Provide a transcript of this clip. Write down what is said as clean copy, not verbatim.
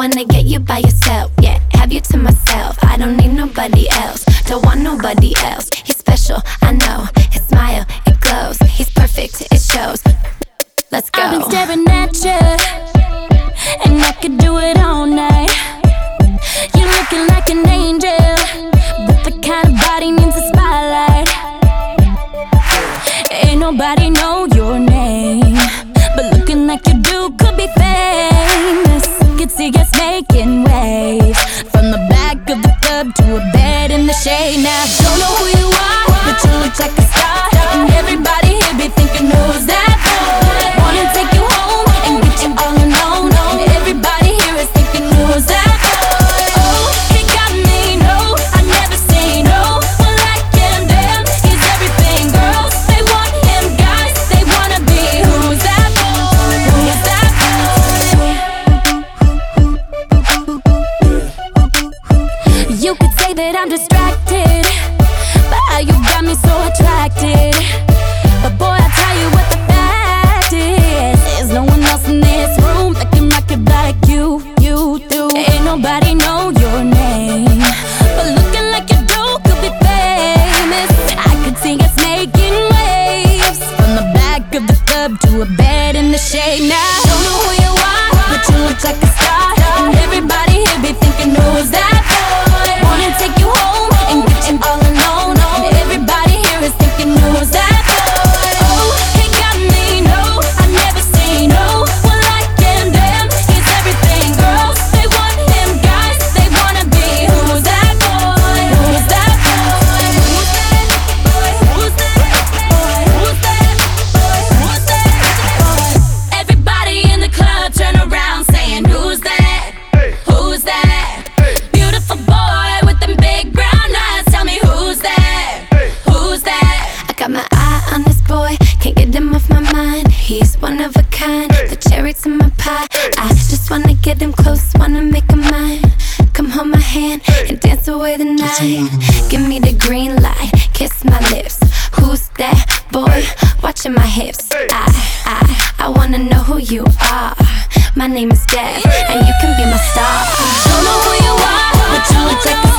wanna get you by yourself, yeah, have you to myself. I don't need nobody else, don't want nobody else. He's special, I know, his smile, it glows. He's perfect, it shows. Let's go. I've been staring at you, and I could do it all night. You're looking like an angel, but the kind of body needs a spotlight. Ain't nobody know your name, but looking like you do could be famous. Could see us making waves from the back of the club to a bed in the shade. Now don't know who you are, but you look like a star, and everybody here be thinking, who's that boy? Wanna take you home and get you all alone. Everybody here is thinking, who's that boy? Oh, he got me, no, I never say no. Well, like him, damn, he's everything. Girls, they want him, guys, they wanna be. Who's that boy? Who's that boy? You could say that I'm distracted by how you got me so attracted, but boy, I tell you what the fact is, there's no one else in this room that can rock it like you do. Ain't nobody know your name, but looking like you do could be famous. I could see us making waves from the back of the club to a bed in the shade. Now don't know who you are, but you look like a star, and everybody here be thinking, who's that boy? Wanna take you home and get you all alone. Everybody here is thinking, who's that boy? Oh, he got me, no, I never say no. Well, like him, damn, he's everything. Girls, they want him, guys, they wanna be. Who's that boy? Who's that boy? Who's that boy? Who's that boy? Who's that boy? Who's that boy? Everybody in the club turn around saying, who's that? Who's that? Beautiful boy with them big brown eyes, tell me who's that? Who's that? I got my eye on this boy, can't get him off my mind. He's one of a kind, the cherry to my pie. I just wanna get him close, wanna make him mine. Come hold my hand and dance away the night. Give me the green light, kiss my lips. Who's that boy? Watching my hips. I wanna know who you are. My name is Deb, and you can be my star. Don't know who you are, but you look like a